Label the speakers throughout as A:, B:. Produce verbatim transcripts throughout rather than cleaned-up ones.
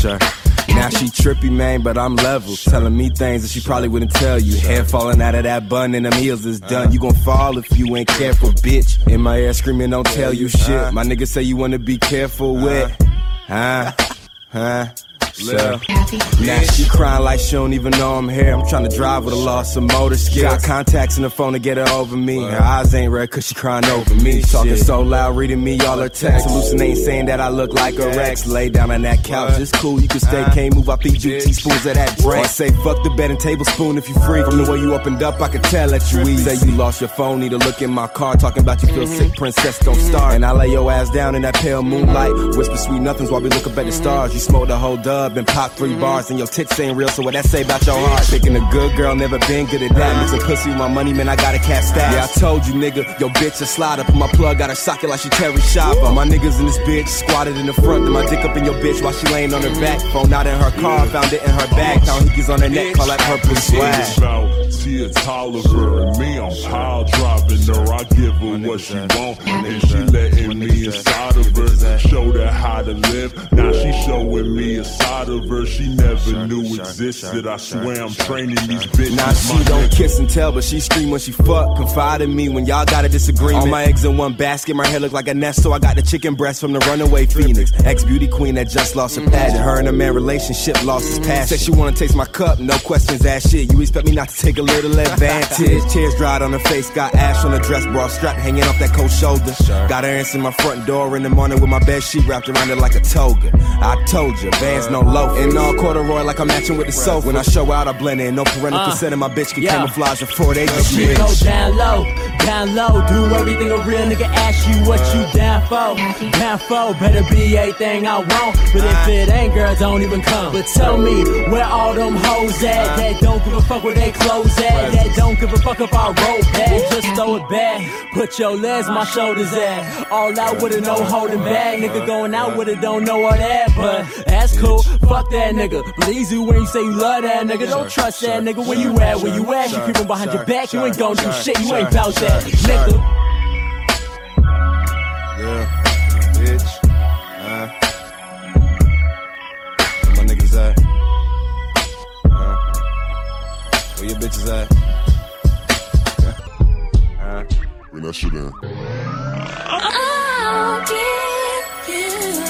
A: Sure. Now she trippy, man, but I'm level. Telling me things that she probably wouldn't tell you. Hair falling out of that bun and them heels is done. You gon' fall if you ain't careful, bitch. In my ear screaming, don't tell you shit. My niggas say you wanna be careful with. Huh? Huh? So, now she crying like she don't even know I'm here. I'm trying to drive with a loss of motor skills. Got contacts in the phone to get her over me. Her eyes ain't red cause she crying over me. Talking so loud, reading me all her texts. Hallucinating, saying that I look like a Rex. Lay down on that couch, it's cool, you can stay. Can't move, I feed you teaspoons of that drink. I say fuck the bed and tablespoon if you free. From the way you opened up, I could tell that you eat. Say you lost your phone, need to look in my car. Talking about you feel sick, princess, don't start. And I lay your ass down in that pale moonlight. Whisper sweet nothings while we look up at the stars. You smoke the whole dub and pop three bars and your tits ain't real, so what that say about your heart? Picking a good girl, never been good at that. Mixing pussy with my money, man, I gotta cast that. Yeah, I told you, nigga, your bitch a slider. Put my plug out her socket like she Terry Shopper. My niggas in this bitch squatted in the front. Then my dick up in your bitch while she laying on her back. Phone out in her car, found it in her bag. Found hickeys on her neck, call that purple swag.
B: About Tia Tolliver and me, I'm pile driving her. I give her what she want, and she letting me inside of her. Showed her how to live, now she showing me a side of her she never knew existed. I swear I'm training these bitches.
A: Now she don't kiss and tell, but she scream when she fuck. Confide in me when y'all got a disagreement. All my eggs in one basket, my hair look like a nest, so I got the chicken breast from the runaway phoenix. Ex-beauty queen that just lost her pageant. Her and her man relationship lost his passion. Said she wanna taste my cup, no questions asked shit. You expect me not to take a little advantage? Tears dried on her face, got ash on her dress, bra strap hanging off that cold shoulder. Got her answering my front door in the morning with my bed sheet wrapped around it like a toga. I told you, Vans no loaf. And all corduroy like I'm matching with the soap. When I show out, I blend in. No parental uh, consent, and my bitch can yeah. camouflage before they get rich.
C: Go down low, down low. Do everything a real nigga ask you what you down for. Down for, better be everything I want. But if it ain't, girl, don't even come. But tell me where all them hoes at that don't give a fuck where they clothes at, that don't give a fuck if I roll back. Just throw it back, put your legs my shoulders at. All out with it, no holding back. Nigga going out with it, don't know all that, but that's cool. Fuck that nigga. But easy when you say you love that nigga. Don't trust that nigga. Where you at? Where you at? You creeping behind your back. You ain't gon' do shit. You ain't bout that, nigga.
A: Yeah, bitch. Uh, where my niggas at? Uh, where your bitches at? uh,
B: Bring that shit in.
D: I'll give you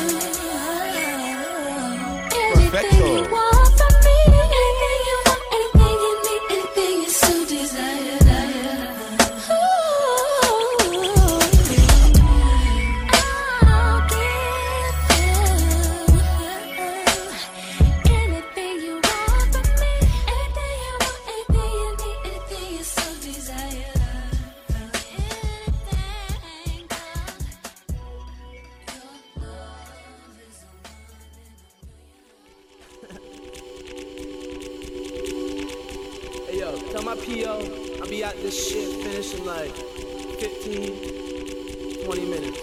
D: anything you want from me. Anything you want, anything you need, anything you so desire. Ooh, I'll give you anything you want from me. Anything you want, anything you need, anything you so desire.
E: Tell my P O I'll be out this shit finish in like fifteen, twenty minutes.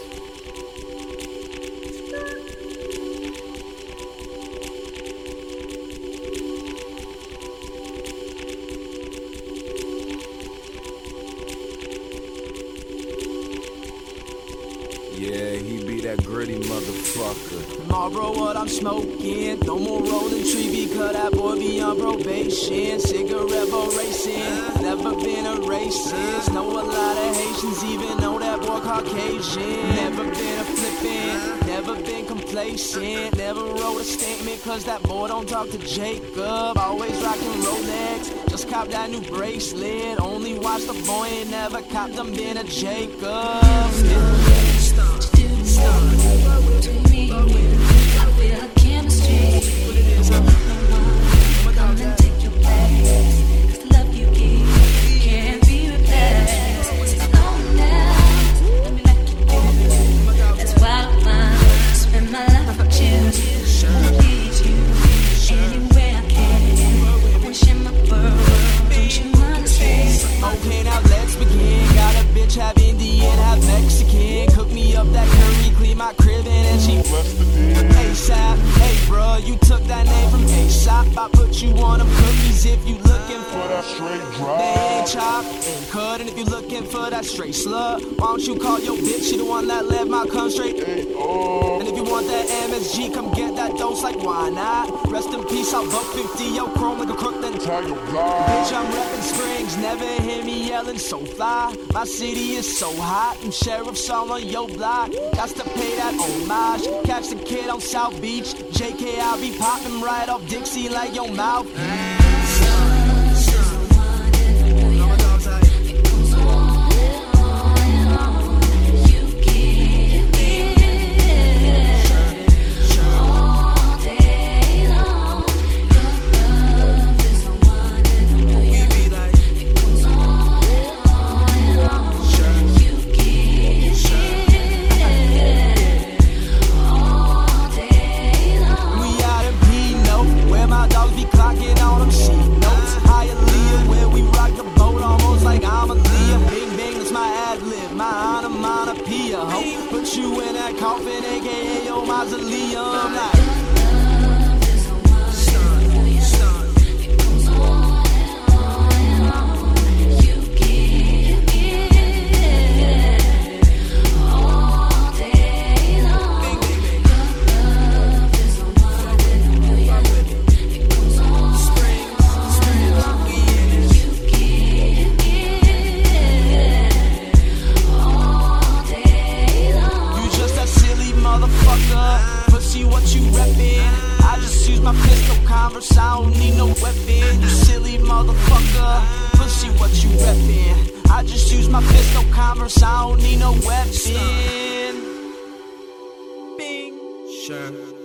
A: Yeah, he be that gritty motherfucker.
E: Marlboro, what I'm smoking. No more rolling tree because that boy be on probation. Cigarette boy racing. Never been a racist. Know a lot of Haitians, even know that boy Caucasian. Never been a flippin'. Never been complacent. Never wrote a statement cause that boy don't talk to Jacob. Always rockin' Rolex. Just copped that new bracelet. Only watch the boy ain't never copped them been a Jacob. Okay, now let's begin. Got a bitch half Indian, half Mexican. Cook me up that curry, clean my crib in, and she ASAP. Hey, bro, you took that name from ASAP. I put you on them cookies if you looking for that straight drop. They ain't chop and cut. And if you're looking for that straight slut, why don't you call your bitch? She the one that left my cum straight. And if you want that M S G, come get that dose, like why not? Rest in peace, I'll buck fifty, yo, chrome like a crook, then tell your God. Bitch, I'm reppin' Springs, never hear me yelling so fly. My city is so hot, and sheriff's all on your block. Got to pay that homage, catch the kid on South Beach. J K, I'll be poppin' right off Dixie like your mouth. Put you in that coffin, aka your mausoleum. Like, pussy, what you reppin'? I just use my pistol converse, I don't need no weapon. You silly motherfucker. Pussy, what you reppin'? I just use my pistol converse, I don't need no weapon. Bing. Sure.